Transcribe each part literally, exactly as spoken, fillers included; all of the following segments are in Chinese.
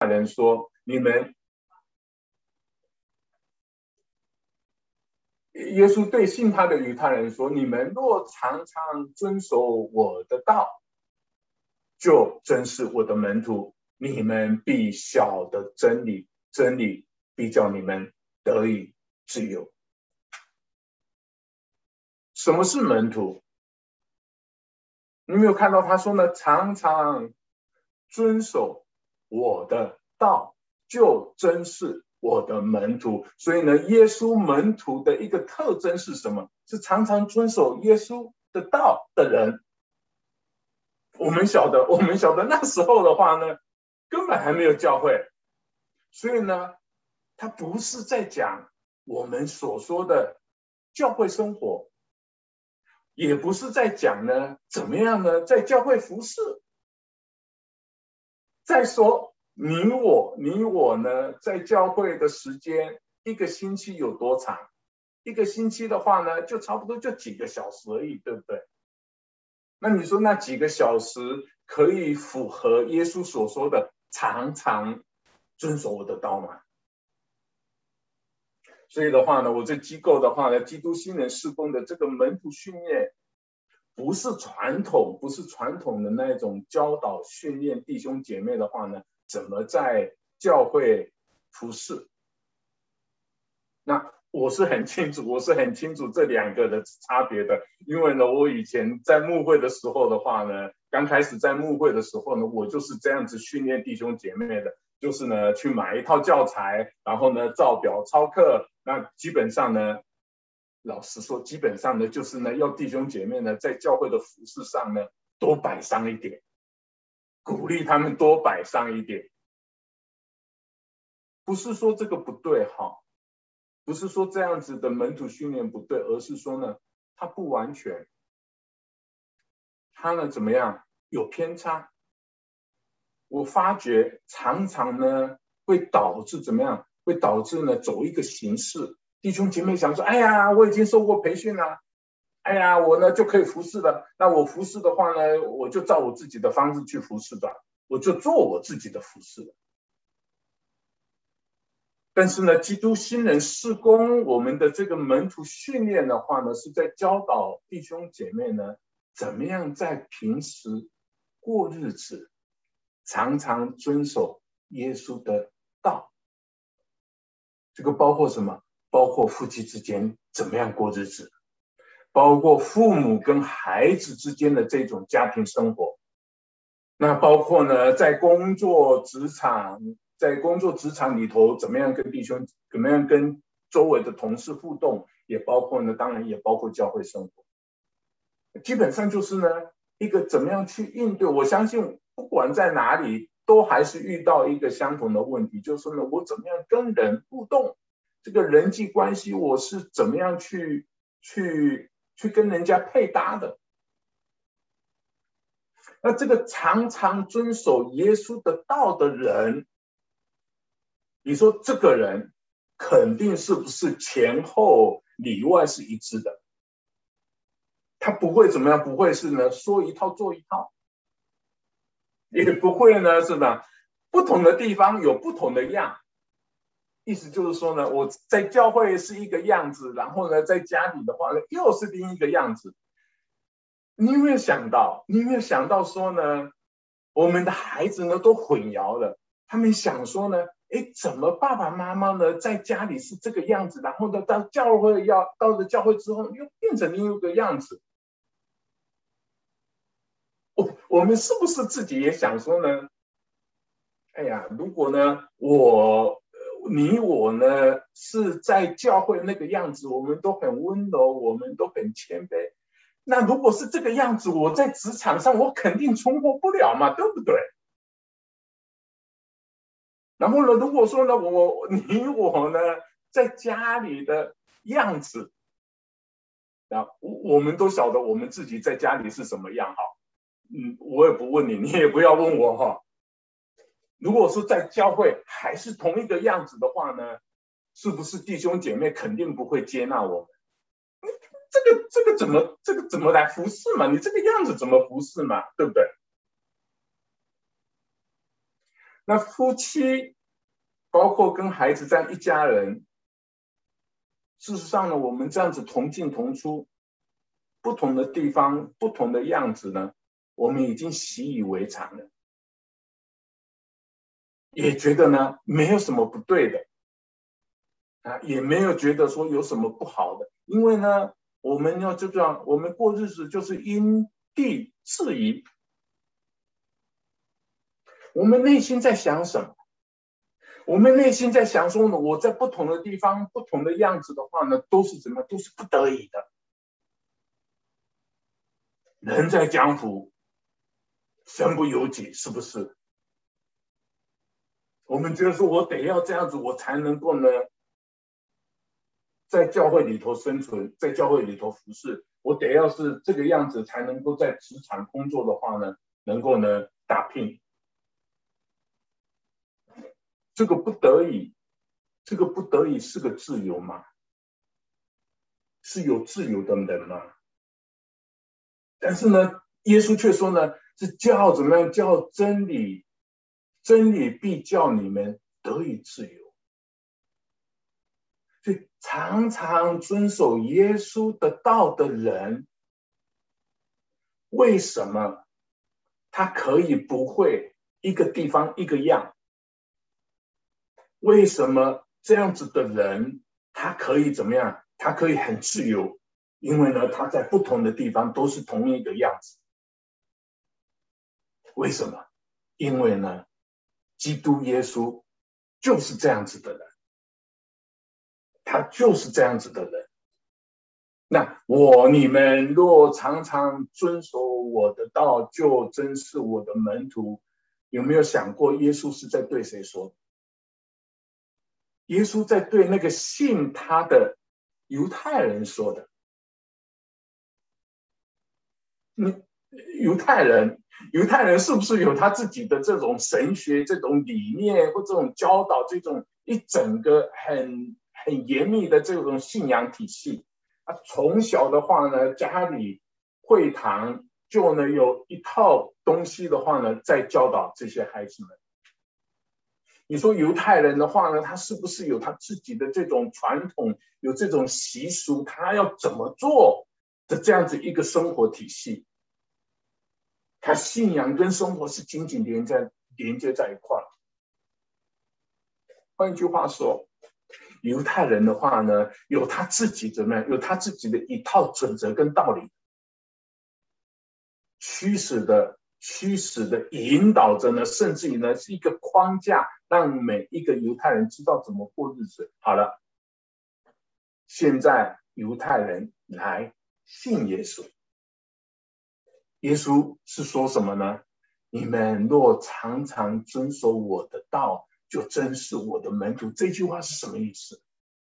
人说，你们耶稣对信他的犹太人说，你们若常常遵守我的道，就真是我的门徒，你们必晓得真理，真理必叫你们得以自由。什么是门徒？你没有看到他说呢，常常遵守我的道，就真是我的门徒。所以呢，耶稣门徒的一个特征是什么？是常常遵守耶稣的道的人。我们晓得，我们晓得那时候的话呢，根本还没有教会，所以呢，他不是在讲我们所说的教会生活，也不是在讲呢怎么样呢在教会服侍。再说你我你我呢在教会的时间一个星期有多长？一个星期的话呢，就差不多就几个小时而已，对不对？那你说那几个小时可以符合耶稣所说的常常遵守我的道吗？所以的话呢，我这机构的话呢，基督新人事工的这个门徒训练，不是传统，不是传统的那种教导训练弟兄姐妹的话呢，怎么在教会服侍？那我是很清楚，我是很清楚这两个的差别的，因为呢，我以前在牧会的时候的话呢，刚开始在牧会的时候呢，我就是这样子训练弟兄姐妹的，就是呢去买一套教材，然后呢照表操课，那基本上呢，老实说，基本上呢就是呢要弟兄姐妹呢在教会的服事上呢多摆上一点，鼓励他们多摆上一点，不是说这个不对哈。不是说这样子的门徒训练不对，而是说呢，它不完全，它呢怎么样有偏差。我发觉常常呢会导致怎么样？会导致呢走一个形式。弟兄姐妹想说，哎呀，我已经受过培训了，哎呀，我呢就可以服侍了。那我服侍的话呢，我就照我自己的方式去服侍吧，我就做我自己的服侍了。但是呢，基督新人事工，我们的这个门徒训练的话呢，是在教导弟兄姐妹呢，怎么样在平时过日子，常常遵守耶稣的道。这个包括什么？包括夫妻之间怎么样过日子，包括父母跟孩子之间的这种家庭生活，那包括呢，在工作职场。在工作职场里头，怎么样跟弟兄，怎么样跟周围的同事互动，也包括呢，当然也包括教会生活。基本上就是呢，一个怎么样去应对。我相信不管在哪里，都还是遇到一个相同的问题，就是呢，我怎么样跟人互动，这个人际关系我是怎么样去去去跟人家配搭的。那这个常常遵守耶稣的道的人，你说这个人肯定是不是前后里外是一致的？他不会怎么样？不会是呢说一套做一套，也不会呢是吧？不同的地方有不同的样。意思就是说呢，我在教会是一个样子，然后呢在家里的话呢又是另一个样子。你有没有想到？你有没有想到说呢，我们的孩子呢都混淆了，他们想说呢。哎，怎么爸爸妈妈呢在家里是这个样子，然后呢到教会要到了教会之后又变成另一个样子？我我们是不是自己也想说呢？哎呀，如果呢我你我呢是在教会那个样子，我们都很温柔，我们都很谦卑。那如果是这个样子，我在职场上我肯定存活不了嘛，对不对？然后呢，如果说呢，我你我呢，在家里的样子，啊，我们都晓得我们自己在家里是什么样哈，嗯，我也不问你，你也不要问我哈。如果是在教会还是同一个样子的话呢，是不是弟兄姐妹肯定不会接纳我们？这个这个怎么这个怎么来服侍嘛？你这个样子怎么服侍嘛？对不对？ 那夫妻包括跟孩子这样一家人，事实上呢，我们这样子同进同出，不同的地方不同的样子呢，我们已经习以为常了，也觉得呢没有什么不对的啊，也没有觉得说有什么不好的，因为呢我们要知道，我们过日子就是因地制宜，我们内心在想什么？我们内心在想说呢，我在不同的地方、不同的样子的话呢，都是怎么，都是不得已的。人在江湖，身不由己，是不是？我们觉得说我得要这样子，我才能够呢，在教会里头生存，在教会里头服侍。我得要是这个样子，才能够在职场工作的话呢，能够呢打拼。这个不得已，这个不得已是个自由吗？是有自由的人吗？但是呢，耶稣却说呢，是叫怎么样？叫真理，真理必叫你们得以自由。所以常常遵守耶稣的道的人，为什么他可以不会一个地方一个样？为什么这样子的人他可以怎么样？他可以很自由，因为呢，他在不同的地方都是同一个样子。为什么？因为呢，基督耶稣就是这样子的人，他就是这样子的人。那我你们若常常遵守我的道，就真是我的门徒。有没有想过，耶稣是在对谁说？耶稣在对那个信他的犹太人说的。嗯，犹太人，犹太人是不是有他自己的这种神学、这种理念或这种教导、这种一整个很很严密的这种信仰体系？啊，从小的话呢，家里会堂就呢有一套东西的话呢，在教导这些孩子们。你说犹太人的话呢，他是不是有他自己的这种传统，有这种习俗，他要怎么做的这样子一个生活体系？他信仰跟生活是紧紧连在连接在一块。换句话说，犹太人的话呢，有他自己怎么样？有他自己的一套准则跟道理，驱使的、驱使的引导着呢，甚至于呢是一个框架，让每一个犹太人知道怎么过日子。好了，现在犹太人来信耶稣，耶稣是说什么呢？你们若常常遵守我的道，就真是我的门徒。这句话是什么意思？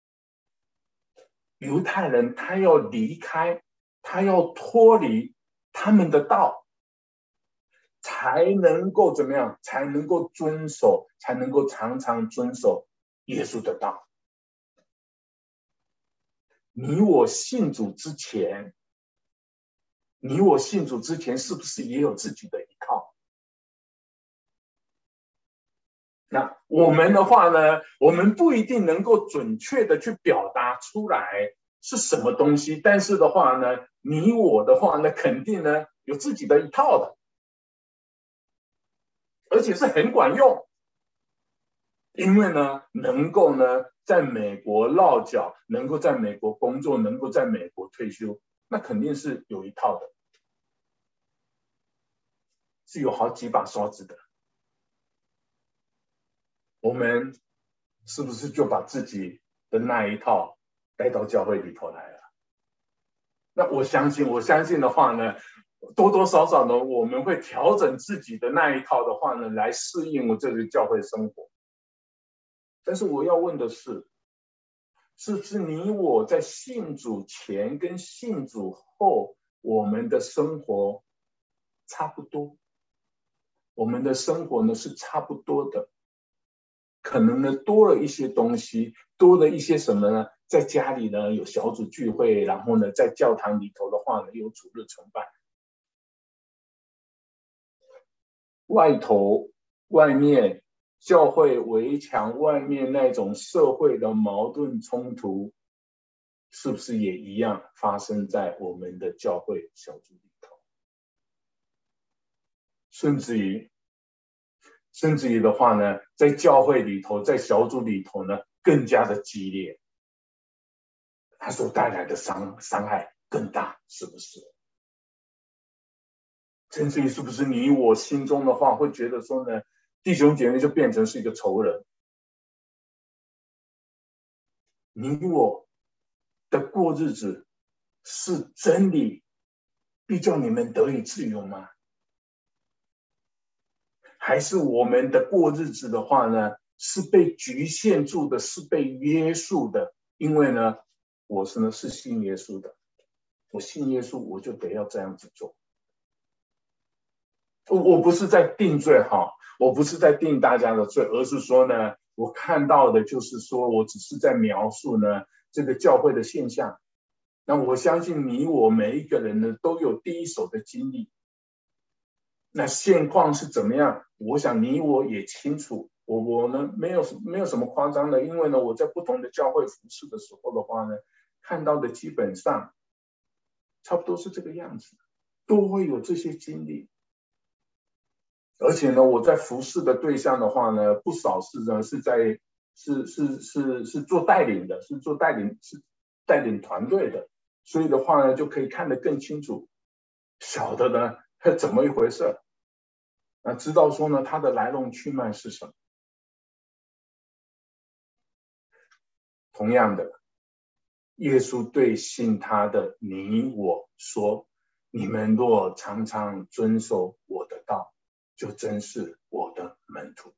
犹太人他要离开，他要脱离他们的道，才能够怎么样？才能够遵守，才能够常常遵守耶稣的道。你我信主之前，你我信主之前，是不是也有自己的一套？那我们的话呢，我们不一定能够准确的去表达出来是什么东西，但是的话呢，你我的话呢，肯定呢有自己的一套的，而且是很管用，因为呢，能够呢在美国落脚，能够在美国工作，能够在美国退休，那肯定是有一套的，是有好几把刷子的。我们是不是就把自己的那一套带到教会里头来了？那我相信，我相信的话呢，多多少少呢，我们会调整自己的那一套的话呢，来适应我这个教会生活。但是我要问的是，是不是你我在信主前跟信主后，我们的生活差不多？我们的生活呢是差不多的，可能呢多了一些东西，多了一些什么呢？在家里呢有小组聚会，然后呢在教堂里头的话呢有主日崇拜。外头外面教会围墙外面那种社会的矛盾冲突，是不是也一样发生在我们的教会小组里头？甚至于，甚至于的话呢，在教会里头，在小组里头呢，更加的激烈，它所带来的伤伤害更大，是不是？甚至于是不是你我心中的话会觉得说呢，弟兄姐妹就变成是一个仇人？你我的过日子是真理必叫你们得以自由吗？还是我们的过日子的话呢，是被局限住的，是被约束的？因为呢，我是呢是信耶稣的，我信耶稣，我就得要这样子做。我不是在定罪哈，我不是在定大家的罪，而是说呢，我看到的就是说，我只是在描述呢这个教会的现象。那我相信你我每一个人呢都有第一手的经历。那现况是怎么样？我想你我也清楚。我我呢没有没有什么夸张的，因为呢我在不同的教会服事的时候的话呢，看到的基本上差不多是这个样子，都会有这些经历。而且呢，我在服事的对象的话呢，不少是呢是在是是是是做带领的，是做带领是带领团队的，所以的话呢，就可以看得更清楚，晓得呢怎么一回事，那知道说呢它的来龙去脉是什么。同样的，耶稣对信他的你我说：“你们若常常遵守我的道，就真是我的门徒。”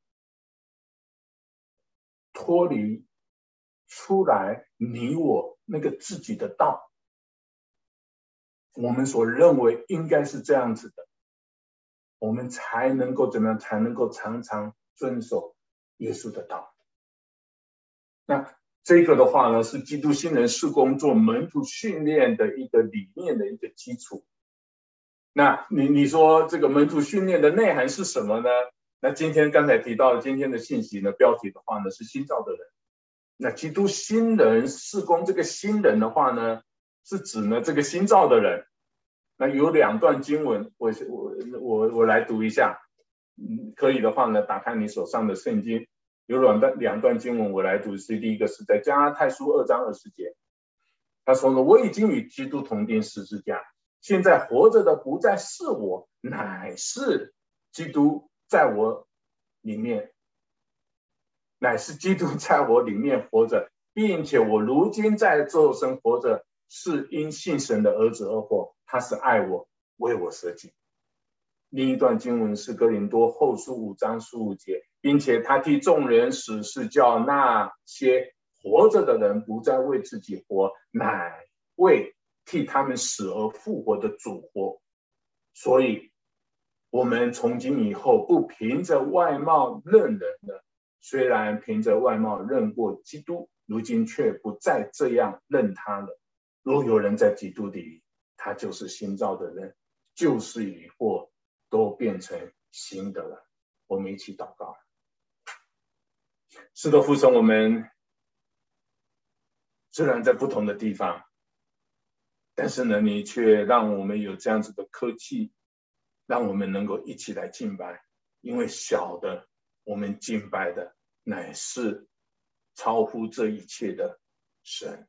脱离出来你我那个自己的道，我们所认为应该是这样子的，我们才能够怎么样？才能够常常遵守耶稣的道。那这个的话呢，是基督新人事工做门徒训练的一个理念的一个基础。那你你说这个门徒训练的内涵是什么呢？那今天刚才提到的今天的信息呢，标题的话呢是新造的人。那基督新人事工这个新人的话呢，是指呢这个新造的人。那有两段经文，我我我我来读一下。嗯，可以的话呢，打开你手上的圣经，有两段两段经文我来读。是第一个是在加拉太书二章二十节，他说呢：“我已经与基督同钉十字架，现在活着的不再是我，乃是基督在我里面。”乃是基督在我里面活着，并且我如今在肉身活着，是因信神的儿子而活，他是爱我，为我舍己。另一段经文是哥林多后书五章十五节，并且他替众人死，是叫那些活着的人不再为自己活，乃为替他们死而复活的主活。所以我们从今以后不凭着外貌认人了，虽然凭着外貌认过基督，如今却不再这样认他了。若有人在基督里，他就是新造的人，旧事已过，都变成新的了。我们一起祷告。是的，父神，我们虽然在不同的地方，但是呢，你却让我们有这样子的科技，让我们能够一起来敬拜，因为晓得我们敬拜的乃是超乎这一切的神。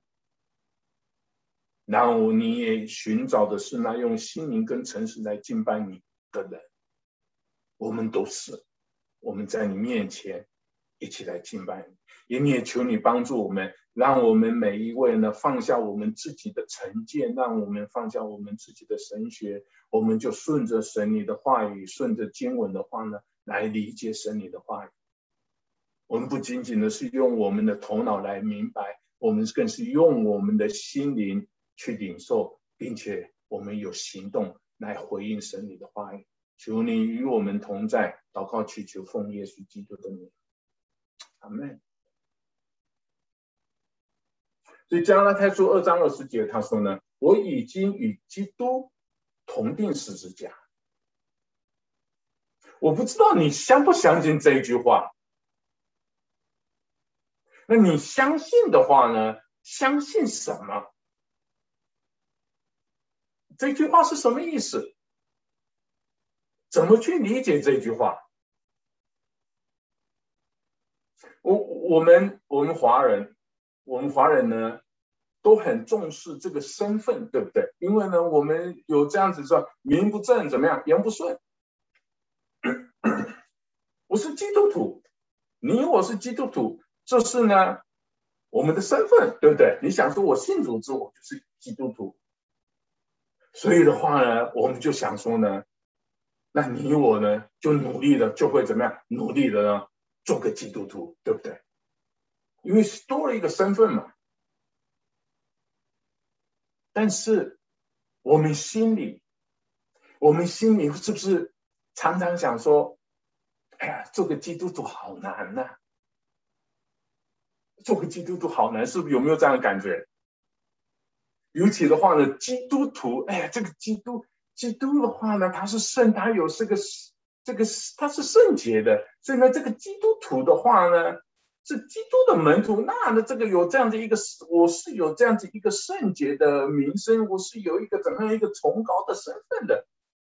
然后你也寻找的是那用心灵跟诚实来敬拜你的人。我们都是，我们在你面前一起来敬拜你，也你也求你帮助我们，让我们每一位呢放下我们自己的成见，让我们放下我们自己的神学，我们就顺着神你的话语，顺着经文的话呢来理解神你的话语。我们不仅仅的是用我们的头脑来明白，我们更是用我们的心灵去领受，并且我们有行动来回应神你的话语。求你与我们同在，祷告祈求奉耶稣基督的名，阿们。所以加拉太书二章二十节他说呢，我已经与基督同钉十字架。我不知道你相不相信这一句话， 那你相信的话呢？相信什么？这句话是什么意思？怎么去理解这句话？我我们我们华人，我们华人呢，都很重视这个身份，对不对？因为呢，我们有这样子说，名不正怎么样，言不顺。我是基督徒，你我是基督徒，这是呢我们的身份，对不对？你想说我信主之后我就是基督徒，所以的话呢，我们就想说呢，那你我呢就努力的就会怎么样？努力的呢做个基督徒，对不对？因为多了一个身份嘛。但是我们心里，我们心里是不是常常想说，哎呀，做个基督徒好难呐、啊，做个基督徒好难，是不是有没有这样的感觉？尤其的话呢，基督徒，哎呀，这个基督基督的话呢，他是圣，他有这个这个他是圣洁的，所以呢，这个基督徒的话呢，是基督的门徒，那呢，这个有这样的一个，我是有这样子一个圣洁的名声，我是有一个怎么样一个崇高的身份的。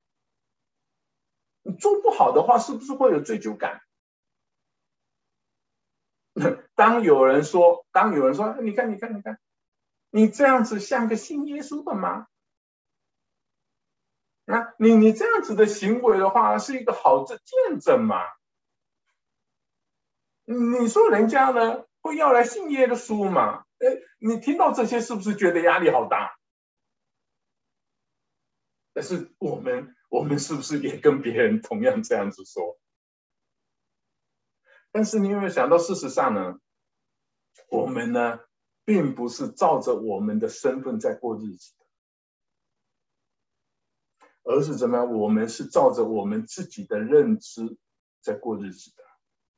你做不好的话，是不是会有罪疚感？当有人说，当有人说，你看，你看，你看，你这样子像个信耶稣的吗？啊，你你这样子的行为的话，是一个好的见证嘛？你说人家呢会要来信耶稣嘛？哎，你听到这些是不是觉得压力好大？但是我们我们是不是也跟别人同样这样子说？但是你有没有想到，事实上呢，我们呢并不是照着我们的身份在过日子的，而是怎么样？我们是照着我们自己的认知在过日子的。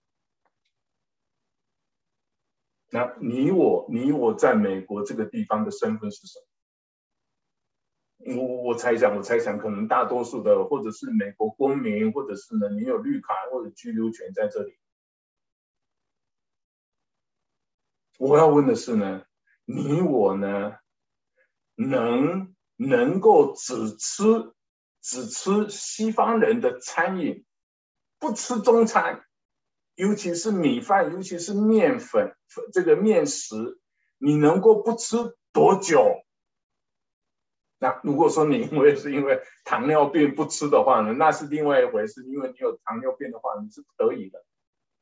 那你我你我在美国这个地方的身份是什么？我我猜想，我猜想，可能大多数的，或者是美国公民，或者是呢，你有绿卡或者居留权在这里。我要问的是呢，你我呢，能能够只吃只吃西方人的餐饮，不吃中餐，尤其是米饭，尤其是面粉，这个面食，你能够不吃多久？那如果说你因为是因为糖尿病不吃的话呢，那是另外一回事。因为你有糖尿病的话，你是不得已的。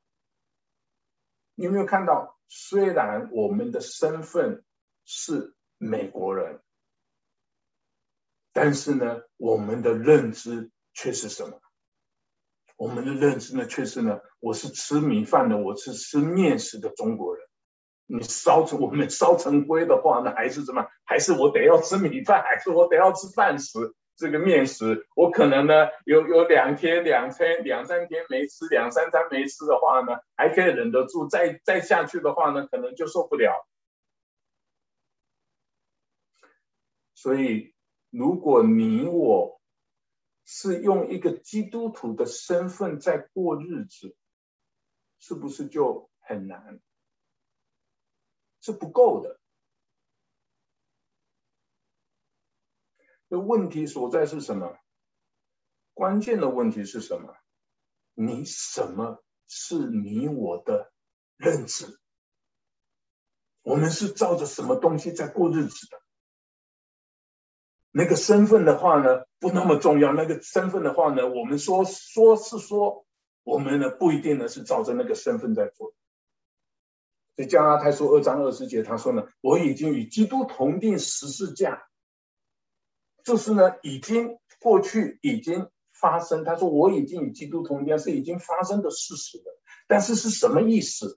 你有没有看到？虽然我们的身份是美国人，但是呢，我们的认知却是什么？我们的认知呢，却是呢，我是吃米饭的，我是吃面食的中国人。你烧成我们烧成灰的话呢，还是怎么？还是我得要吃米饭，还是我得要吃饭食？这个面食，我可能呢有有两天、两天、两三天没吃，两三餐没吃的话呢，还可以忍得住。再再下去的话呢，可能就受不了。所以，如果你我是用一个基督徒的身份在过日子，是不是就很难？是不够的。问题所在是什么？关键的问题是什么？你什么是你我的认知？我们是照着什么东西在过日子的？那个身份的话呢，不那么重要。那个身份的话呢，我们说说是说，我们呢不一定呢是照着那个身份在做。所以加拉太书二章二十节，他说呢，我已经与基督同定十字架，就是呢已经过去已经发生。他说我已经与基督同定，是已经发生的事实了。但是是什么意思？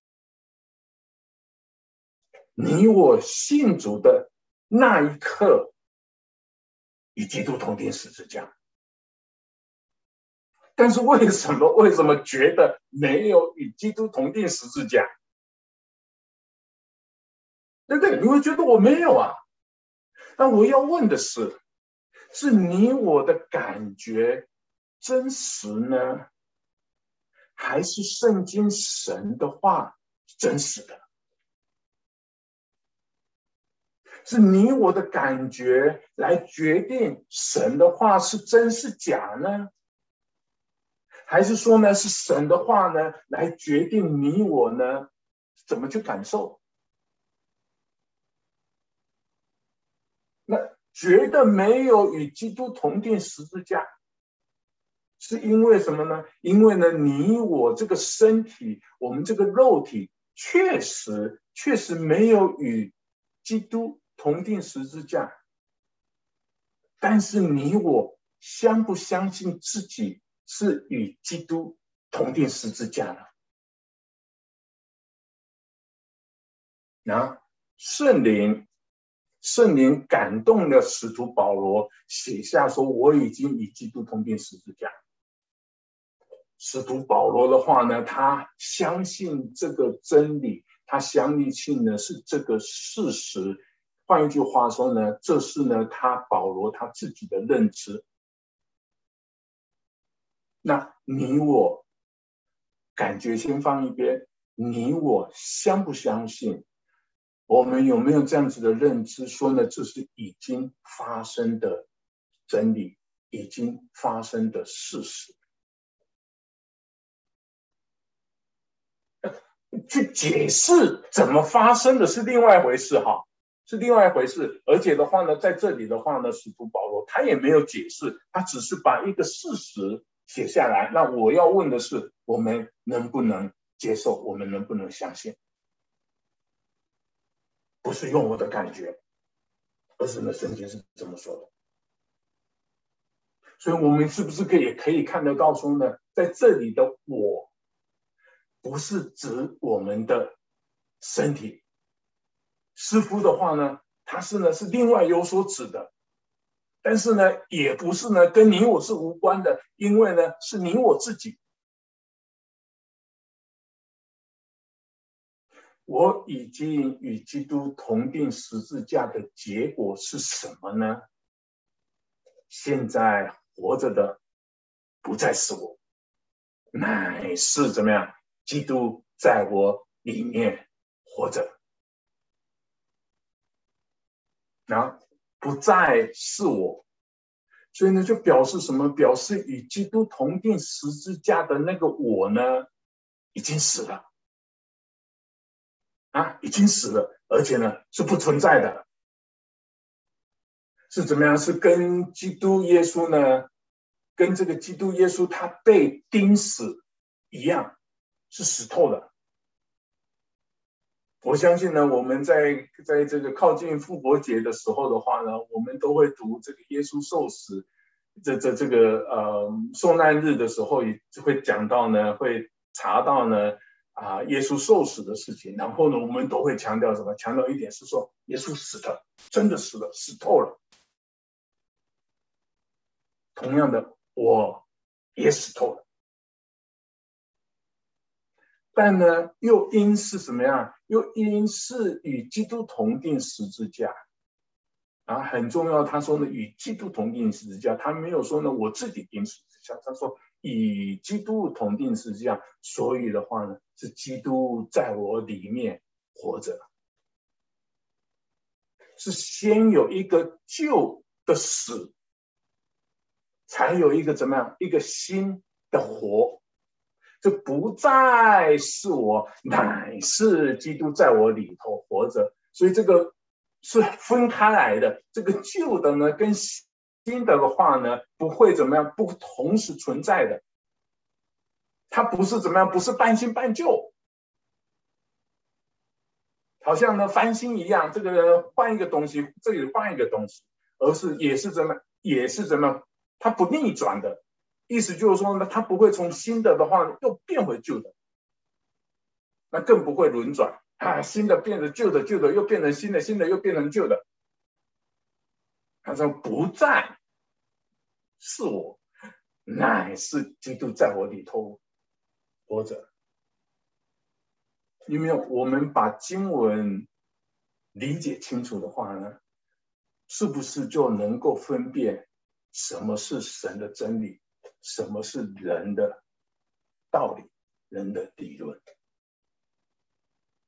你我信主的那一刻，与基督同定十字架。但是为什么为什么觉得没有与基督同定十字架？对不对？你会觉得我没有啊？那我要问的是，是你我的感觉真实呢，还是圣经神的话真实的？是你我的感觉来决定神的话是真是假呢？还是说呢，是神的话呢来决定你我呢怎么去感受？那觉得没有与基督同定十字架，是因为什么呢？因为呢，你我这个身体，我们这个肉体，确实确实没有与基督同定十字架。但是你我相不相信自己是与基督同定十字架呢？啊，圣灵，圣灵感动了使徒保罗，写下说：“我已经与基督同定十字架。”使徒保罗的话呢，他相信这个真理，他相信的是这个事实。换一句话说呢，这是呢他保罗他自己的认知。那你我感觉先放一边，你我相不相信？我们有没有这样子的认知，说呢，这是已经发生的真理，已经发生的事实？去解释怎么发生的是另外一回事哈，是另外一回事。而且的话呢，在这里的话呢，使徒保罗他也没有解释，他只是把一个事实写下来。那我要问的是，我们能不能接受？我们能不能相信？不是用我的感觉，而是呢，圣经是这么说的。所以我们是不是可以也可以看得到说呢，在这里的我，不是指我们的身体。师父的话呢，他是呢是另外有所指的，但是呢，也不是呢跟你我是无关的，因为呢是你我自己。我已经与基督同定十字架的结果是什么呢？现在活着的不再是我，乃是怎么样？基督在我里面活着。啊，不再是我，所以呢，就表示什么？表示与基督同定十字架的那个我呢，已经死了，啊，已经死了，而且呢是不存在的，是怎么样？是跟基督耶稣呢，跟这个基督耶稣他被钉死一样，是死透的。我相信呢，我们在在这个靠近复活节的时候的话呢，我们都会读这个耶稣受死，这这这个呃受难日的时候，也会讲到呢，会查到呢啊、呃、耶稣受死的事情。然后呢，我们都会强调什么？强调一点是说，耶稣死了，真的死了，死透了。同样的，我也死透了。但呢，又因是什么样？又因是与基督同定十字架啊，很重要。他说呢，与基督同定十字架，他没有说呢我自己定十字架，他说与基督同定十字架。所以的话呢，是基督在我里面活着，是先有一个旧的死，才有一个怎么样？一个新的活。这不再是我，乃是基督在我里头活着。所以这个是分开来的，这个旧的呢跟新的的话呢，不会怎么样，不同时存在的。它不是怎么样，不是半新半旧，好像呢翻新一样，这个换一个东西，这里换一个东西，而是也是怎么，也是怎么，它不逆转的。意思就是说呢，它不会从新的的话又变回旧的，那更不会轮转啊，新的变成旧的，旧的又变成新的，新的又变成旧的。他说不再是我，乃是基督在我里头活着。因为我们把经文理解清楚的话呢，是不是就能够分辨什么是神的真理，什么是人的道理，人的理论？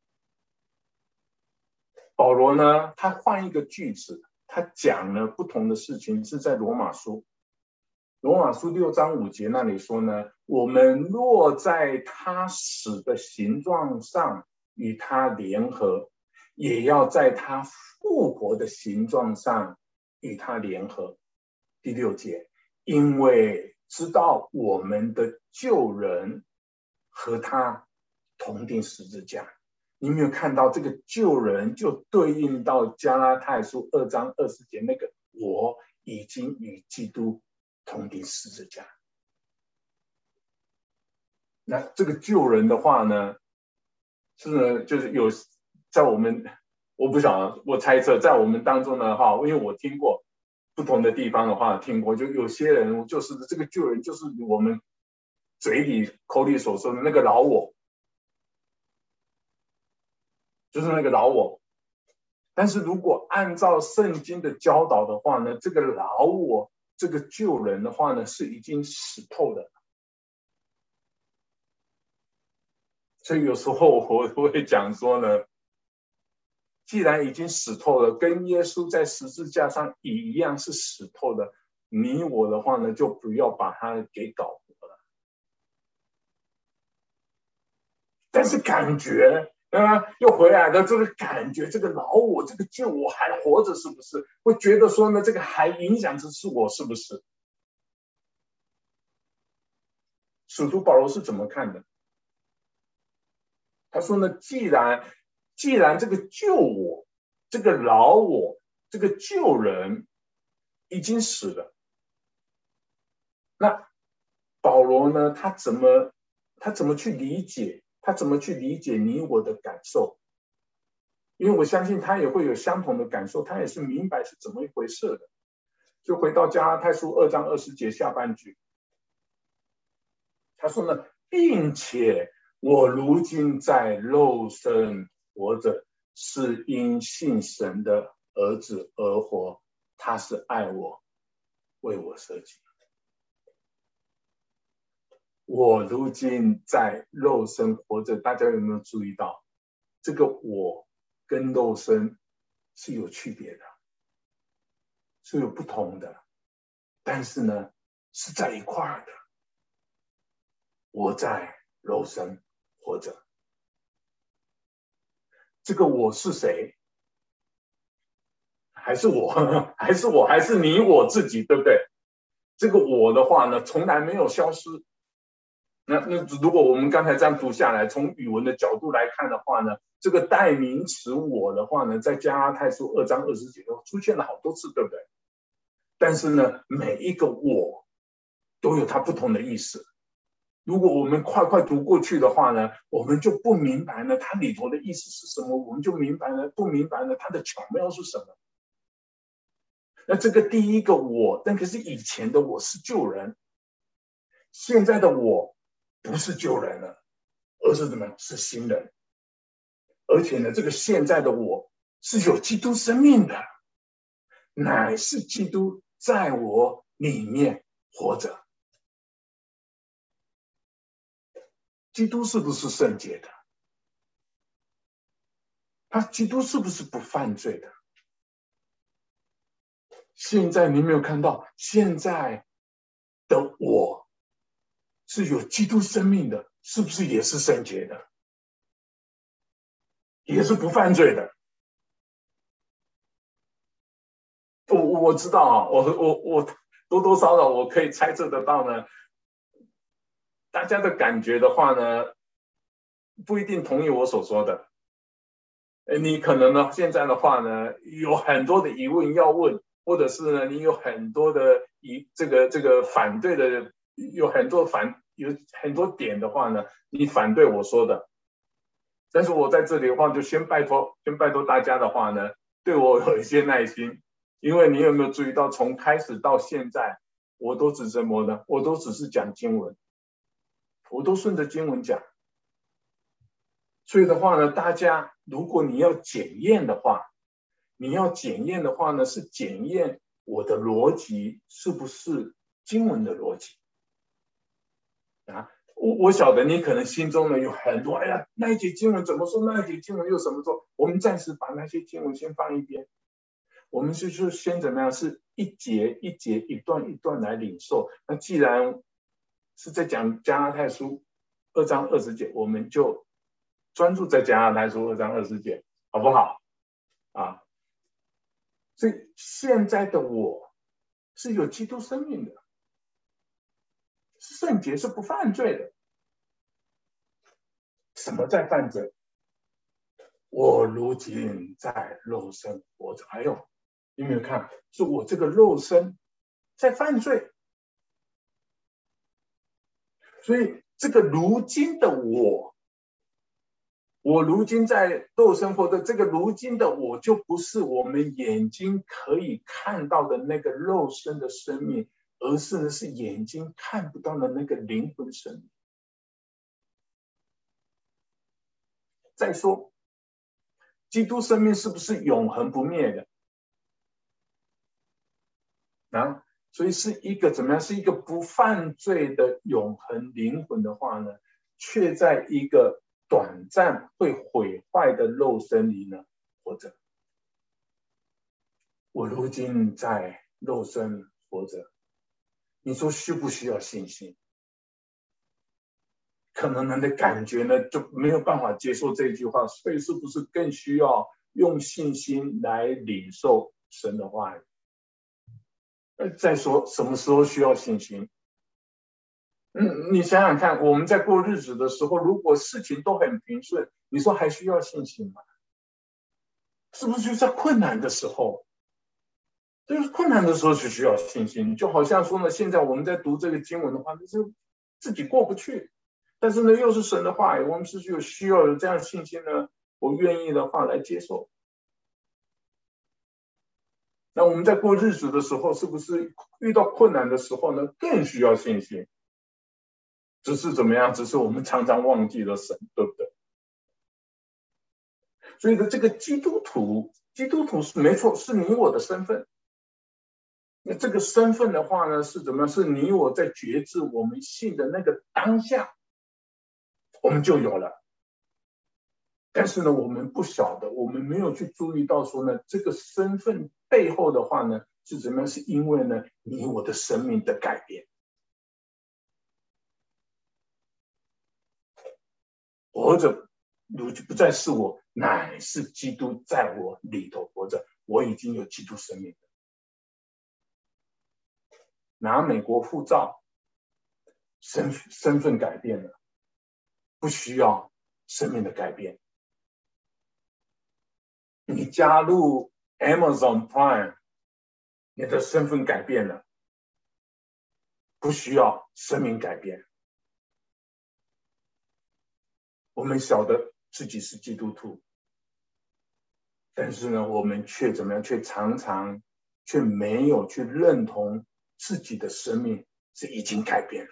保罗呢，他换一个句子，他讲了不同的事情，是在罗马书。罗马书六章五节那里说呢，我们若在他死的形状上与他联合，也要在他复活的形状上与他联合。第六节，因为知道我们的旧人和他同钉十字架。你有没有看到这个旧人就对应到加拉太书二章二十节那个我已经与基督同钉十字架。那这个旧人的话呢，是呢，就是有在我们，我不晓得，我猜测在我们当中的话，因为我听过不同的地方的话，听过就有些人就是这个旧人，就是我们嘴里口里所说的那个老我，就是那个老我。但是如果按照圣经的教导的话呢，这个老我，这个旧人的话呢，是已经死透的。所以有时候我会讲说呢，既然已经死透了，跟耶稣在十字架上一样是死透的，你我的话呢，就不要把它给搞活了。但是感觉啊，又回来的这个感觉，这个老我，这个旧我还活着，是不是？会觉得说呢，这个还影响着是我，是不是？使徒保罗是怎么看的？他说呢，既然既然这个旧我，这个老我，这个旧人已经死了，那保罗呢，他怎么他怎么去理解？他怎么去理解你我的感受？因为我相信他也会有相同的感受，他也是明白是怎么一回事的。就回到加拉太书二章二十节下半句，他说呢，并且我如今在肉身活着，是因信神的儿子而活，他是爱我，为我舍己。我如今在肉身活着，大家有没有注意到，这个我跟肉身是有区别的，是有不同的，但是呢，是在一块儿的。我在肉身活着，这个我是谁？还是我，还是我，还是你我自己，对不对？这个我的话呢，从来没有消失。那那如果我们刚才这样读下来，从语文的角度来看的话呢，这个代名词我的话呢，在加拉太书二章二十节出现了好多次，对不对？但是呢，每一个我都有它不同的意思。如果我们快快读过去的话呢，我们就不明白呢它里头的意思是什么，我们就明白了，不明白呢它的巧妙是什么。那这个第一个我，但可是以前的我是旧人，现在的我不是旧人了，而是什么？是新人。而且呢，这个现在的我是有基督生命的，乃是基督在我里面活着。基督是不是圣洁的？他基督是不是不犯罪的？现在你没有看到，现在的我是有基督生命的，是不是也是圣洁的？也是不犯罪的？我我知道啊，我我我多多少少我可以猜测得到呢。大家的感觉的话呢，不一定同意我所说的。你可能呢，现在的话呢，有很多的疑问要问，或者是呢，你有很多的疑这个这个反对的，有很多反有很多点的话呢，你反对我说的。但是我在这里的话，就先拜托，先拜托大家的话呢，对我有一些耐心，因为你有没有注意到，从开始到现在，我都只什么呢？我都只是讲经文，我都顺着经文讲。所以的话呢，大家如果你要检验的话，你要检验的话呢，是检验我的逻辑是不是经文的逻辑啊？ 我我晓得你可能心中呢有很多，哎呀，那一节经文怎么说？那一节经文又怎么说？我们暂时把那些经文先放一边，我们是就先怎么样？是一节一节、一段一段来领受。那既然是在讲加拉太书二章二十节，我们就专注在加拉太书二章二十节，好不好？啊，所以现在的我是有基督生命的，圣洁，是不犯罪的。什么在犯罪？我如今在肉身活着。哎呦，有没有看？是我这个肉身在犯罪。所以这个如今的我，我如今在肉身活着，这个如今的我就不是我们眼睛可以看到的那个肉身的生命，而是呢是眼睛看不到的那个灵魂生命。再说，基督生命是不是永恒不灭的？啊，所以是一个怎么样？是一个不犯罪的永恒灵魂的话呢，却在一个短暂会毁坏的肉身里呢活着。我如今在肉身活着，你说需不需要信心？可能人的感觉呢就没有办法接受这句话，所以是不是更需要用信心来领受神的话语？再说什么时候需要信心？嗯，你想想看，我们在过日子的时候，如果事情都很平顺，你说还需要信心吗？是不是就在困难的时候？就是困难的时候是需要信心，就好像说呢，现在我们在读这个经文的话，就是自己过不去，但是呢，又是神的话语，我们是有需要有这样信心呢，我愿意的话来接受。那我们在过日子的时候，是不是遇到困难的时候呢，更需要信心？只是怎么样？只是我们常常忘记了神，对不对？所以呢，这个基督徒，基督徒是没错，是你我的身份。那这个身份的话呢，是怎么样？是你我在觉知我们信的那个当下，我们就有了。但是呢，我们不晓得，我们没有去注意到说呢，这个身份背后的话呢，是怎么样？是因为呢，你我的生命的改变。活着如今不再是我，乃是基督在我里头活着。我已经有基督生命了。拿美国护照，身身份改变了，不需要生命的改变。你加入 Amazon Prime， 你的身份改变了，不需要生命改变。我们晓得自己是基督徒，但是呢，我们却怎么样？却常常却没有去认同自己的生命是已经改变了，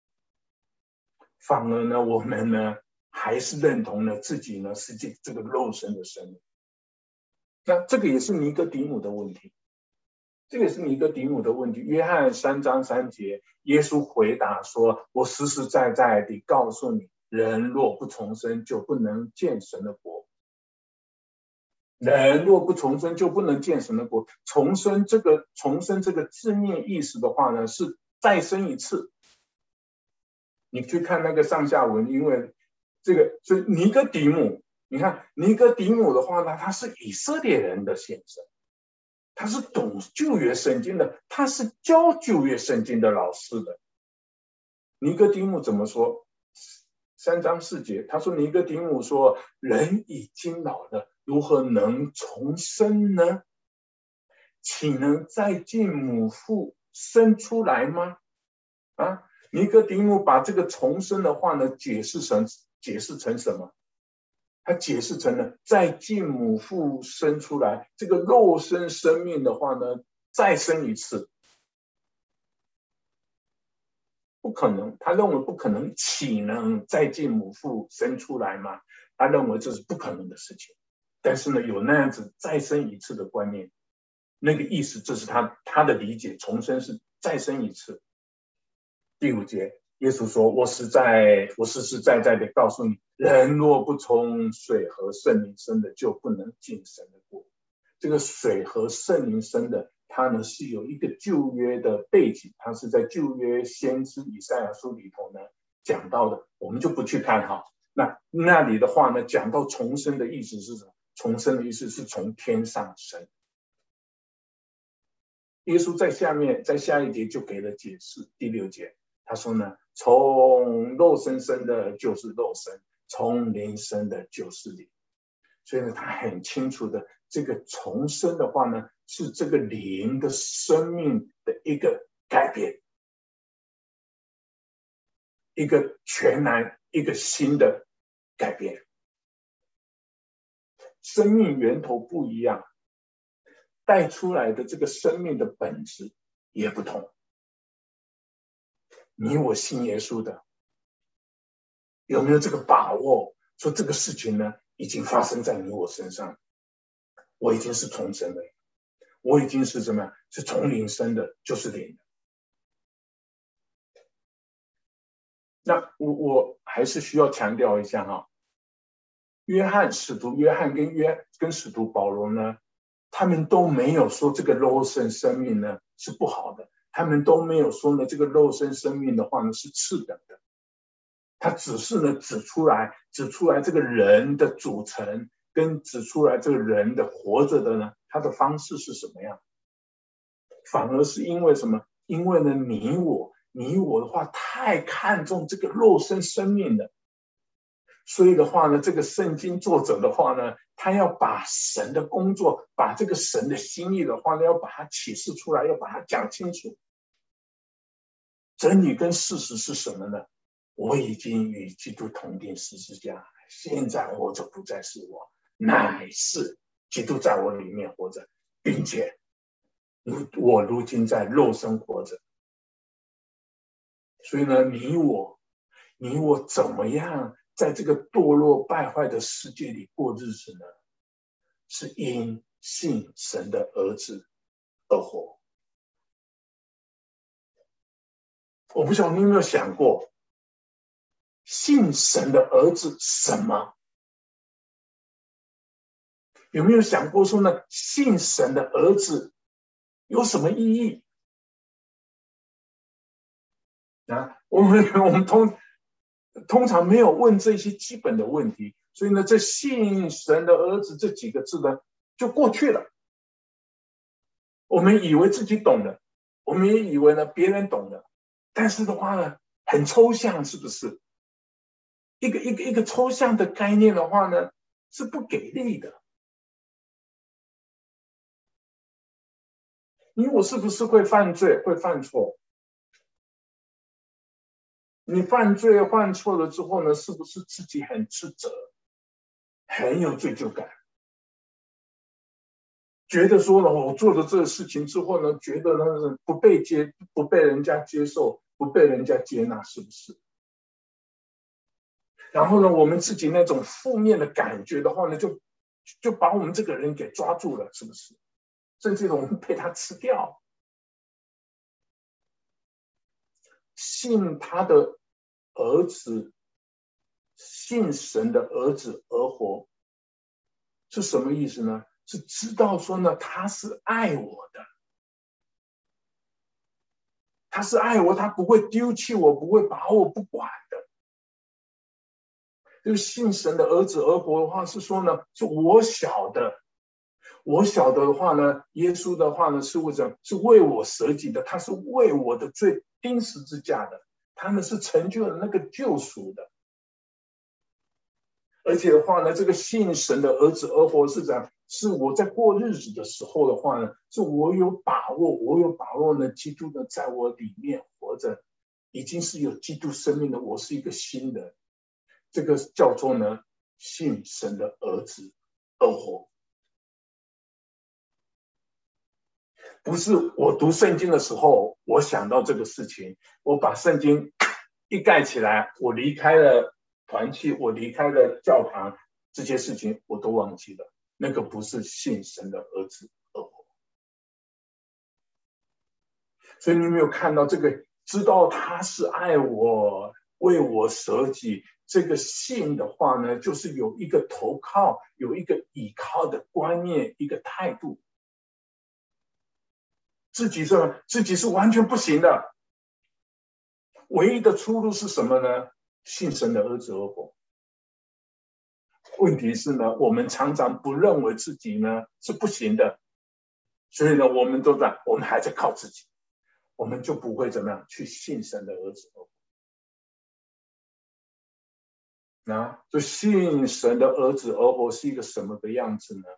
反而呢，我们呢还是认同了自己呢是这这个肉身的生命。那这个也是尼哥底母的问题，这个也是尼哥底母的问题。约翰三章三节，耶稣回答说：“我实实在在地告诉你，人若不重生，就不能见神的国。人若不重生，就不能见神的国。重生这个重生这个字面意思的话呢，是再生一次。你去看那个上下文，因为这个所以尼哥底母。”你看尼哥底母的话呢，他是以色列人的先生，他是懂旧约圣经的，他是教旧约圣经的老师的。尼哥底母怎么说？三章四节，他说尼哥底母说：“人已经老了，如何能重生呢？岂能再进母腹生出来吗？”啊，尼哥底母把这个重生的话呢，解释成解释成什么？他解释成了再进母腹生出来，这个肉身生命的话呢，再生一次，不可能。他认为不可能，岂能再进母腹生出来吗？他认为这是不可能的事情。但是呢，有那样子再生一次的观念，那个意思，这是他他的理解，重生是再生一次。第五节， 耶稣说，我实在我实实在在的告诉你，人若不从水和圣灵生的，就不能进神的国。这个水和圣灵生的，它呢是有一个旧约的背景，它是在旧约先知以赛亚书里头呢讲到的，我们就不去看哈。那那里的话呢，讲到重生的意思是什么？重生的意思是从天上生。耶稣在下面，在下一节就给了解释，第六节他说呢，从肉身生的就是肉身，从灵生的就是灵。所以呢，他很清楚的，这个重生的话呢，是这个灵的生命的一个改变，一个全然一个新的改变。生命源头不一样，带出来的这个生命的本质也不同。你我信耶稣的，有没有这个把握，说这个事情呢，已经发生在你我身上？我已经是重生的，我已经是什么？是从灵生的，就是灵的。那我我还是需要强调一下哈，约翰使徒约翰跟约跟使徒保罗呢，他们都没有说这个肉身生命呢是不好的，他们都没有说呢这个肉身生命的话呢是次等的，他只是呢指出来指出来这个人的组成，跟指出来这个人的活着的呢，他的方式是什么样。反而是因为什么？因为呢你我你我的话太看重这个肉身生命了，所以的话呢，这个圣经作者的话呢，他要把神的工作，把这个神的心意的话呢，要把它启示出来，要把它讲清楚。真理跟事实是什么呢？我已经与基督同定十字架，现在活着不再是我，乃是基督在我里面活着，并且我如今在肉身活着。所以呢，你我你我怎么样在这个堕落败坏的世界里过日子呢？是因信神的儿子而活。我不晓得你有没有想过，信神的儿子什么？有没有想过说呢，信神的儿子有什么意义？啊，我们我们通通常没有问这些基本的问题，所以呢，这信神的儿子这几个字呢，就过去了。我们以为自己懂了，我们也以为呢别人懂了，但是的话呢，很抽象，是不是？一个一个一个抽象的概念的话呢，是不给力的。你我是不是会犯罪，会犯错？你犯罪犯错了之后呢，是不是自己很自责，很有罪疚感？觉得说呢，我做了这个事情之后呢，觉得呢不被接，不被人家接受，不被人家接纳，是不是？然后呢，我们自己那种负面的感觉的话呢，就就把我们这个人给抓住了，是不是？甚至我们被他吃掉。信他的儿子，信神的儿子而活，是什么意思呢？是知道说呢，他是爱我的，他是爱我，他不会丢弃我，不会把我不管的。这个信神的儿子而活的话，是说呢，是我晓得，我晓得的话呢，耶稣的话呢，是为什么？是为我舍己的，他是为我的罪钉十字架的，他们是成就了那个救赎的。而且的话呢，这个信神的儿子而活是这样，是我在过日子的时候的话呢，是我有把握，我有把握呢，基督呢在我里面活着，已经是有基督生命的，我是一个新人，这个叫做呢信神的儿子而活。不是我读圣经的时候，我想到这个事情，我把圣经一盖起来，我离开了团契，我离开了教堂，这些事情我都忘记了。那个不是信神的儿子而活。所以你有没有看到这个知道他是爱我，为我舍己。这个信的话呢，就是有一个投靠，有一个倚靠的观念，一个态度。自己是自己是完全不行的，唯一的出路是什么呢？信神的儿子而活。问题是呢，我们常常不认为自己呢是不行的，所以呢，我们都在，我们还在靠自己，我们就不会怎么样去信神的儿子而活。啊，就信神的儿子而活是一个什么的样子呢？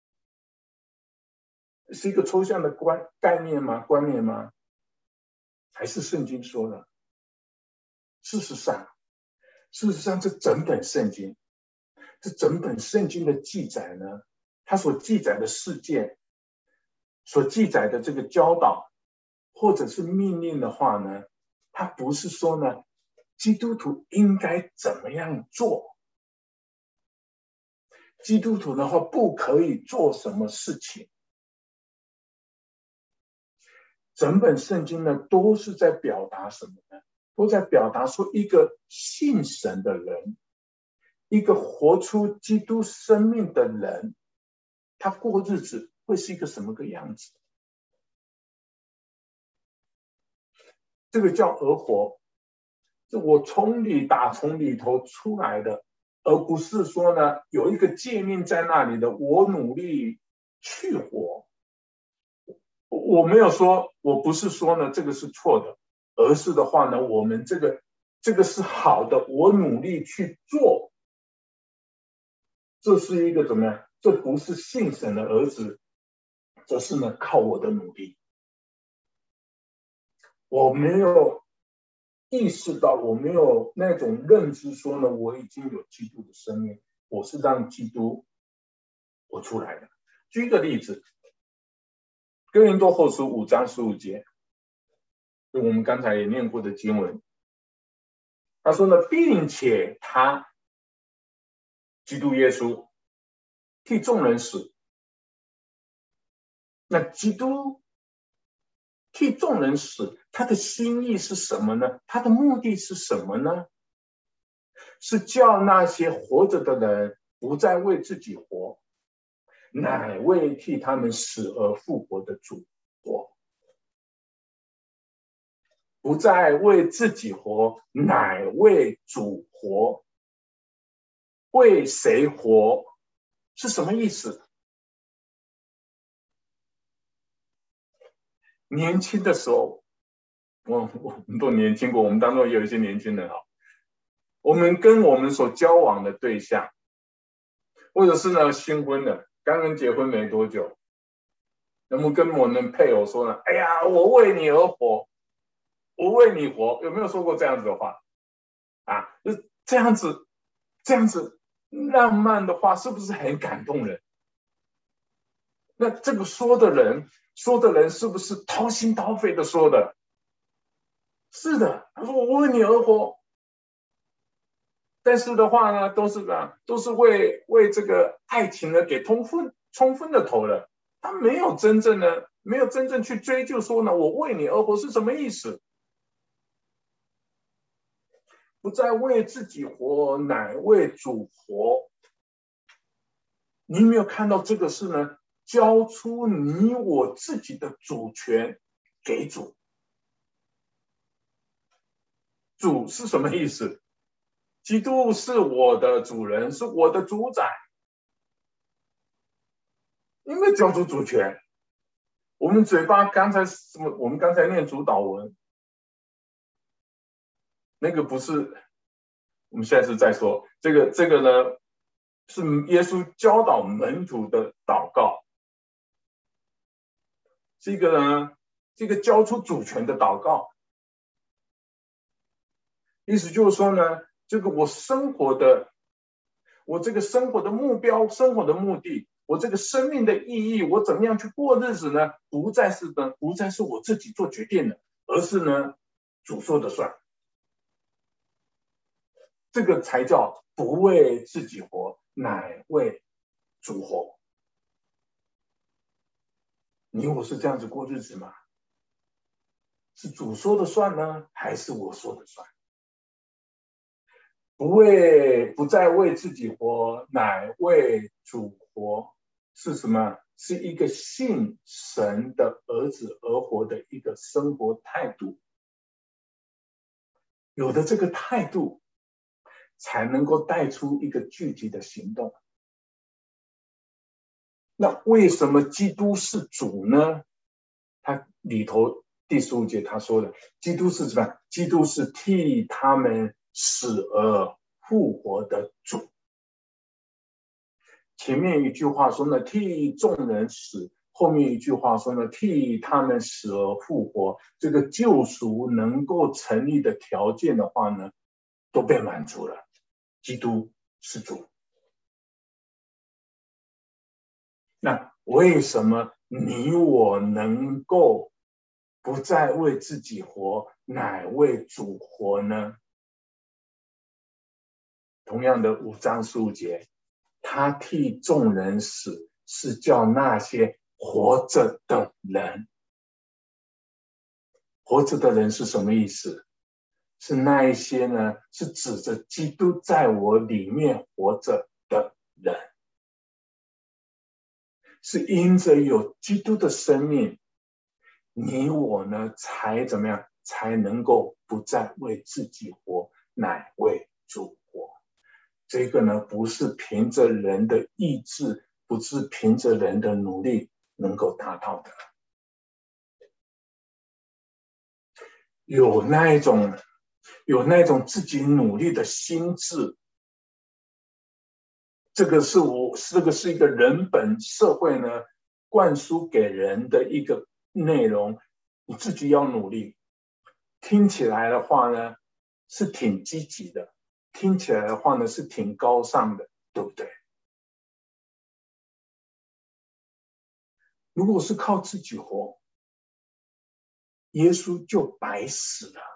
是一个抽象的观概念吗？观念吗？还是圣经说的？事实上，事实上，这整本圣经，这整本圣经的记载呢，它所记载的事件，所记载的这个教导，或者是命令的话呢，它不是说呢，基督徒应该怎么样做。基督徒的话不可以做什么事情，整本圣经呢都是在表达什么呢？都在表达说一个信神的人，一个活出基督生命的人，他过日子会是一个什么个样子？这个叫而活，是我从里打从里头出来的，而不是说呢有一个界面在那里的，我努力去活。我没有说，我不是说呢这个是错的，而是的话呢，我们这个这个是好的，我努力去做，这是一个怎么样？这不是信神的儿子，这是呢靠我的努力。我没有意识到，我没有那种认知说呢，我已经有基督的生命，我是让基督活出来的。举一个例子，哥林多后书五章十五节，就我们刚才也念过的经文，他说呢，并且他基督耶稣替众人死。那基督替众人死，他的心意是什么呢？他的目的是什么呢？是叫那些活着的人不再为自己活，乃为替他们死而复活的主活。不再为自己活，乃为主活。为谁活？是什么意思？年轻的时候，我我们都年轻过，我们当中也有一些年轻人啊。我们跟我们所交往的对象，或者是呢新婚的，刚刚结婚没多久，能不能跟我们配偶说呢？哎呀，我为你而活，我为你活，有没有说过这样子的话？啊，这样子，这样子浪漫的话，是不是很感动人？那这个说的人，说的人是不是掏心掏肺的说的？是的，他说我为你而活。但是的话呢，都是这样，都是为为这个爱情呢给冲昏冲昏了头了。他没有真正的，没有真正去追究说呢，我为你而活是什么意思？不再为自己活，乃为主活。你有没有看到这个是呢？交出你我自己的主权给主。主是什么意思？基督是我的主人，是我的主宰。因为交出主权，我们嘴巴刚才什么？我们刚才念主导文，那个不是。我们现在是在说这个，这个呢是耶稣教导门徒的祷告，这个呢，这个交出主权的祷告，意思就是说呢，这个我生活的，我这个生活的目标，生活的目的，我这个生命的意义，我怎么样去过日子呢？不再是呢，不再是我自己做决定的，而是呢，主说的算。这个才叫不为自己活，乃为主活。你我是这样子过日子吗？ 是主说的算呢，还是我说的算？不为不再为自己活，乃为主活，是什么？是一个信神的儿子而活的一个生活态度。有的这个态度，才能够带出一个具体的行动。那为什么基督是主呢？他里头第十五节他说的，基督是什么？基督是替他们死而复活的主。前面一句话说呢，替众人死；后面一句话说呢，替他们死而复活。这个救赎能够成立的条件的话呢，都被满足了。基督是主。那为什么你我能够不再为自己活，乃为主活呢？同样的五章十五节，他替众人死，是叫那些活着的人。活着的人是什么意思？是那一些呢，是指着基督在我里面活着的人。是因着有基督的生命，你我呢才怎么样？才能够不再为自己活，乃为主活。这个呢，不是凭着人的意志，不是凭着人的努力能够达到的。有那一种，有那种自己努力的心智。这个是我，这个是一个人本社会呢灌输给人的一个内容，你自己要努力。听起来的话呢是挺积极的，听起来的话呢是挺高尚的，对不对？如果是靠自己活，耶稣就白死了，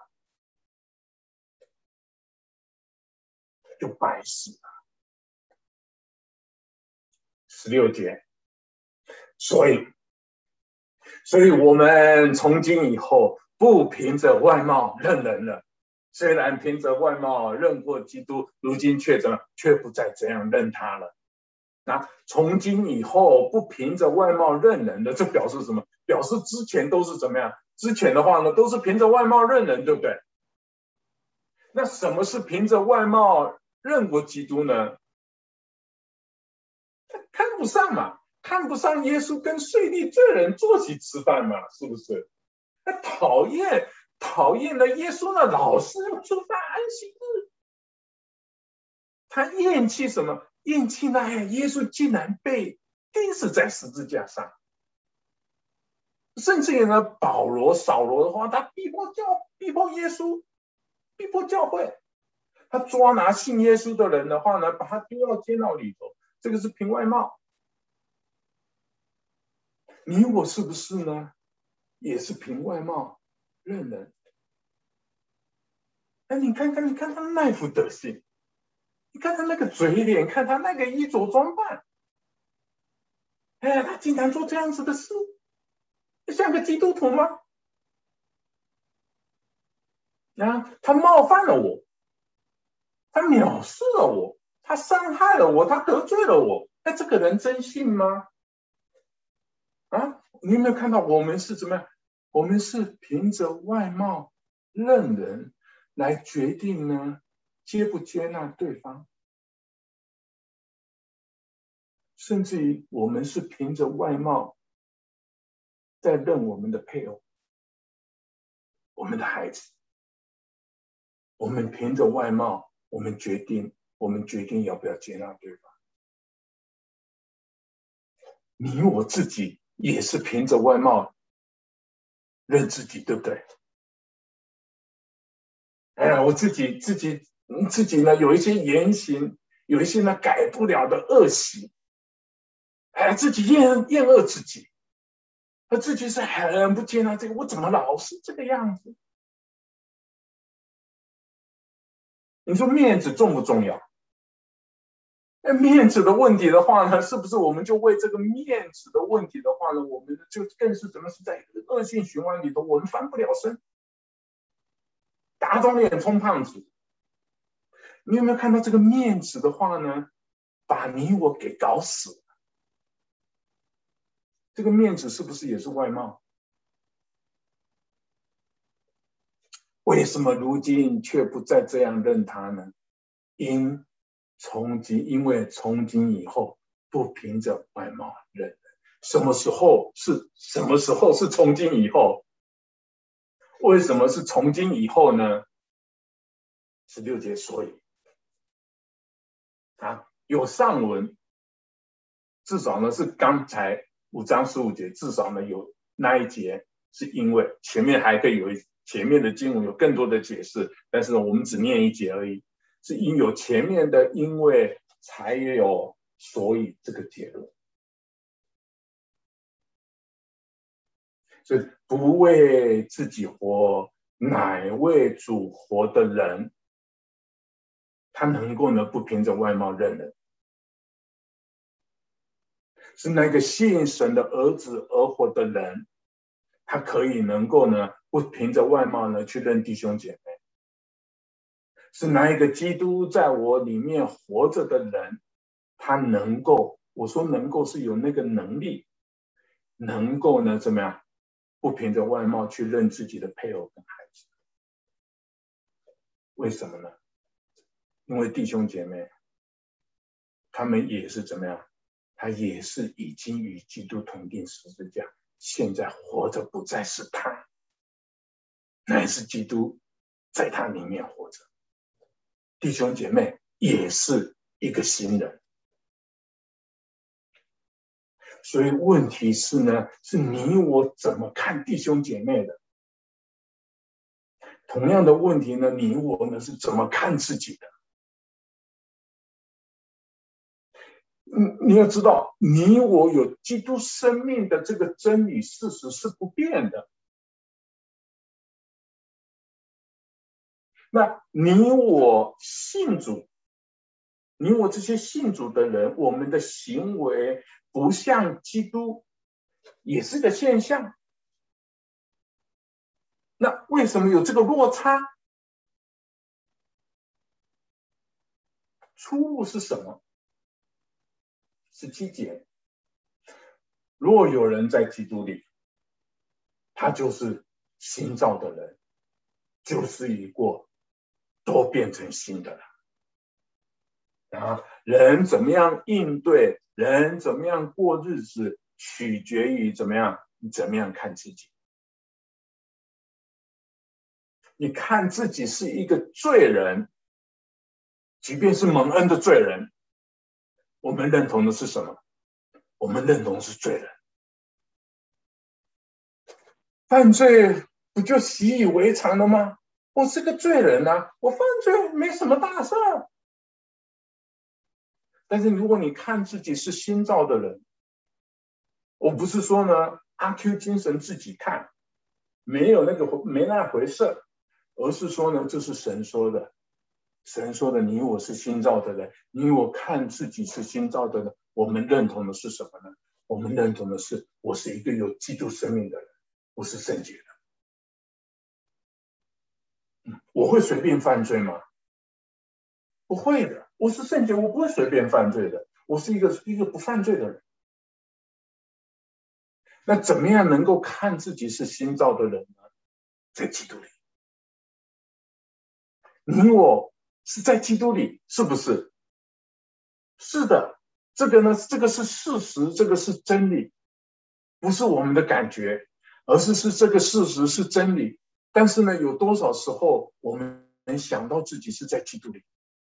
就白死了。十六节，所以，所以我们从今以后不凭着外貌认人了。虽然凭着外貌认过基督，如今却怎么却不再这样认他了。那从今以后不凭着外貌认人的，这表示什么？表示之前都是怎么样？之前的话呢，都是凭着外貌认人，对不对？那什么是凭着外貌认过基督呢？看不上嘛，看不上耶稣跟税吏罪人坐起吃饭嘛，是不是？那讨厌讨厌的耶稣呢，老是要做饭安息日。他厌弃什么？厌弃那耶稣竟然被钉死在十字架上。甚至于呢，保罗、扫罗的话，他逼迫教、逼迫耶稣，逼迫教会，他抓拿信耶稣的人的话呢，把他丢到监牢里头。这个是凭外貌。你我是不是呢？也是凭外貌认人。哎，你看看，你看他那副德行，你看他那个嘴脸，看他那个衣着装扮，哎，他竟然做这样子的事，像个基督徒吗？啊，他冒犯了我，他藐视了我，他伤害了我，他得罪了我。那这个人真信吗？啊，你有没有看到我们是怎么样？我们是凭着外貌认人来决定呢，接不接纳对方，甚至于我们是凭着外貌在认我们的配偶、我们的孩子。我们凭着外貌，我们决定，我们决定要不要接纳对方。你我自己也是凭着外貌认自己，对不对？哎，我自己自己自己呢，有一些言行，有一些呢改不了的恶习，哎，自己厌厌恶自己，而自己是很不接纳这个，我怎么老是这个样子？你说面子重不重要？那面子的问题的话呢，是不是我们就为这个面子的问题的话呢，我们就更是怎么是在恶性循环里头，我们翻不了身。 打肿脸充胖子。你有没有看到这个面子的话呢，把你我给搞死了？这个面子是不是也是外貌？为什么如今却不再这样认他呢？因从今，因为从今以后不凭着外貌认人。什么时候是什么时候是从今以后？为什么是从今以后呢？十六节，所以啊，有上文，至少呢是刚才五章十五节，至少呢有那一节，是因为前面还可以有一前面的经文有更多的解释，但是呢我们只念一节而已，是因有前面的因为才有所以这个结论。所以不为自己活，乃为主活的人，他能够呢不凭着外貌认人，是那个信神的儿子而活的人，他可以能够呢不凭着外貌呢去认弟兄姐妹，是那一个基督在我里面活着的人，他能够，我说能够是有那个能力，能够呢怎么样不凭着外貌去认自己的配偶跟孩子。为什么呢？因为弟兄姐妹他们也是怎么样，他也是已经与基督同定十字架，现在活着不再是他，乃是基督在他里面活着。弟兄姐妹也是一个新人，所以问题是呢，是你我怎么看弟兄姐妹的？同样的问题呢，你我呢是怎么看自己的？嗯，你要知道，你我有基督生命的这个真理事实是不变的。那你我信主，你我这些信主的人，我们的行为不像基督，也是个现象。那为什么有这个落差？出入是什么？十七节，若有人在基督里，他就是新造的人，旧事已过，都变成新的了。啊，人怎么样应对，人怎么样过日子，取决于怎么样，你怎么样看自己。你看自己是一个罪人，即便是蒙恩的罪人，我们认同的是什么？我们认同是罪人。犯罪不就习以为常了吗？我是个罪人啊，我犯罪没什么大事。但是如果你看自己是新造的人，我不是说呢阿 Q 精神自己看，没有那个没那回事，而是说呢，这是神说的。神说的，你我是新造的人，你我看自己是新造的人，我们认同的是什么呢？我们认同的是，我是一个有基督生命的人，我是圣洁的。我会随便犯罪吗？不会的，我是圣洁，我不会随便犯罪的，我是一个一个不犯罪的人。那怎么样能够看自己是新造的人呢？在基督里，你我是在基督里，是不是？是的，这个呢，这个是事实，这个是真理，不是我们的感觉，而是是这个事实是真理。但是呢，有多少时候我们能想到自己是在基督里？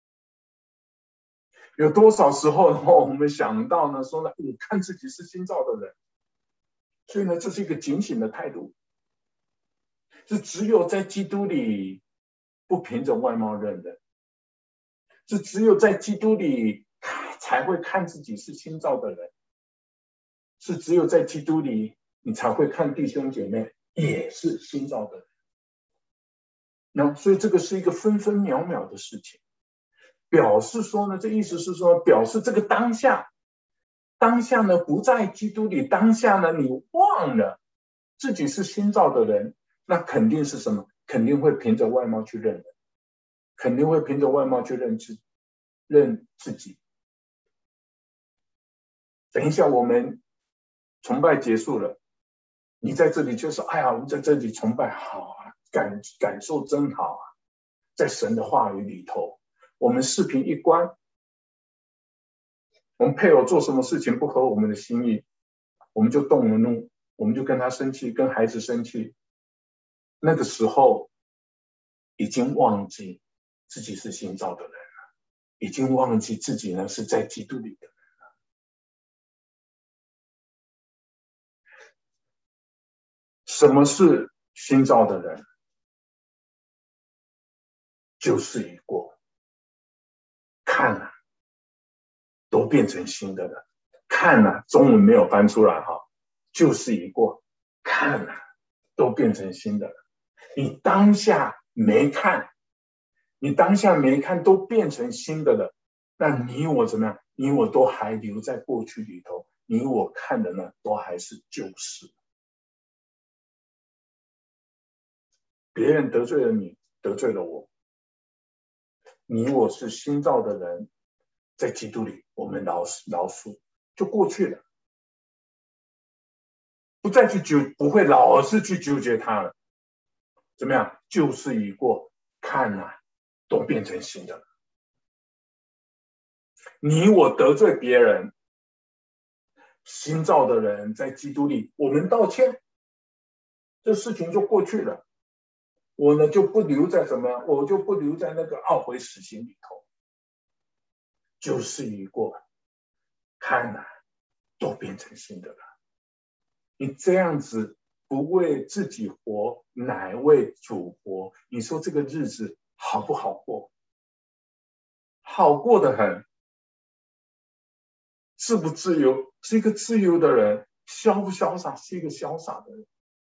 有多少时候我们想到呢？说呢，我看自己是新造的人，所以呢，这是一个警醒的态度，是只有在基督里不凭着外貌认人，是只有在基督里才会看自己是新造的人，是只有在基督里你才会看弟兄姐妹也是新造的人。那所以这个是一个分分秒秒的事情，表示说呢，这意思是说，表示这个当下，当下呢不在基督里，当下呢你忘了自己是新造的人，那肯定是什么？ 肯定会凭着外貌去认人，肯定会凭着外貌去认自认自己。等一下我们崇拜结束了，你在这里就说，哎呀，我们在这里崇拜好啊，感感受真好啊。在神的话语里头，我们视频一关，我们配偶做什么事情不合我们的心意，我们就动了怒，我们就跟他生气，跟孩子生气。那个时候已经忘记自己是新造的人了，已经忘记自己呢是在基督里的人了。什么是新造的人？旧事已过，看啊，都变成新的了。看啊，中文没有翻出来哈，旧事已过，看啊，都变成新的了。你当下没看，你当下没看，都变成新的了。那你我怎么样？你我都还留在过去里头，你我看的呢，都还是旧事。别人得罪了你，得罪了我，你我是新造的人，在基督里，我们饶饶恕就过去了，不再去纠，不会老是去纠结它了。怎么样？旧事已过，看啊，都变成新的了。你我得罪别人，新造的人在基督里，我们道歉，这事情就过去了。我呢就不留在什么，我就不留在那个懊悔死刑里头。旧事已过，看啊，都变成新的了。你这样子不为自己活，乃为主活。你说这个日子好不好过？好过得很。自不自由？是一个自由的人。潇不潇洒？是一个潇洒的人。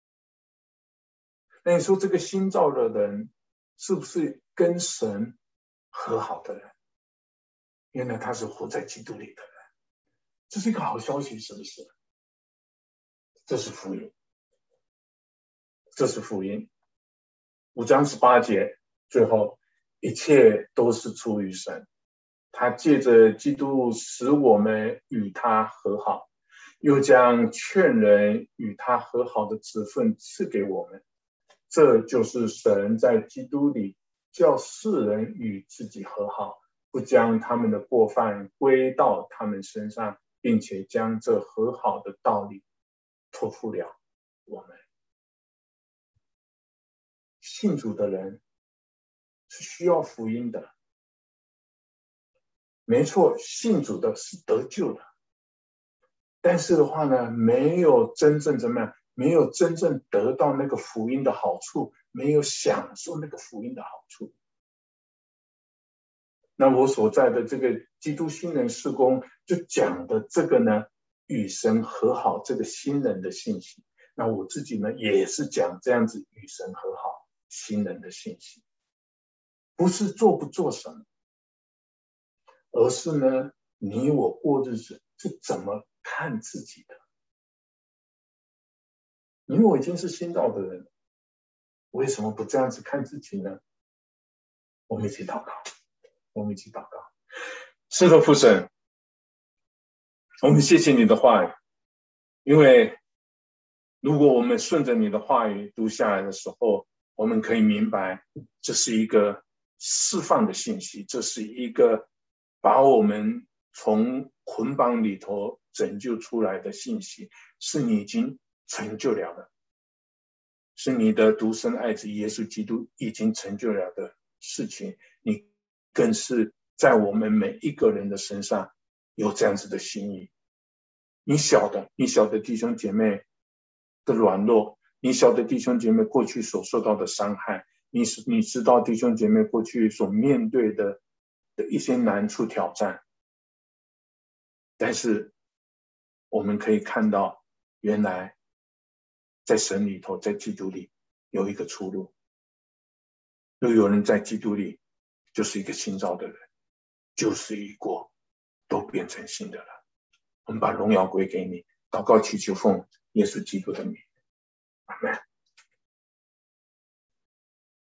那你说这个新造的人是不是跟神和好的人？原来他是活在基督里的人。这是一个好消息，是不是？这是福音，这是福音。五章十八节，最后一切都是出于神，他借着基督使我们与他和好，又将劝人与他和好的职分赐给我们。这就是神在基督里叫世人与自己和好，不将他们的过犯归到他们身上，并且将这和好的道理托付了我们。信主的人是需要福音的，没错，信主的是得救的，但是的话呢，没有真正怎么样，没有真正得到那个福音的好处，没有享受那个福音的好处。那我所在的这个基督新人事工就讲的这个呢，与神和好这个新人的信息。那我自己呢，也是讲这样子与神和好新人的信息，不是做不做什么，而是呢，你我过日子是怎么看自己的。你我已经是新造的人，为什么不这样子看自己呢？我们一起祷告，我们一起祷告。是的，父神，我们谢谢你的话语，因为如果我们顺着你的话语读下来的时候，我们可以明白，这是一个释放的信息，这是一个把我们从捆绑里头拯救出来的信息，是你已经成就了的，是你的独生爱子耶稣基督已经成就了的事情，你更是在我们每一个人的身上有这样子的心意。你晓得，你晓得弟兄姐妹的软弱，你晓得弟兄姐妹过去所受到的伤害，你你知道弟兄姐妹过去所面对的的一些难处挑战，但是我们可以看到，原来在神里头，在基督里有一个出路，又有人在基督里就是一个新造的人，旧事已过，都变成新的了。我们把荣耀归给你，祷告祈求奉耶稣基督的名，阿们。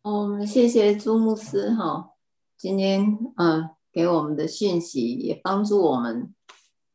我们谢谢朱牧师哈，今天呃给我们的讯息也帮助我们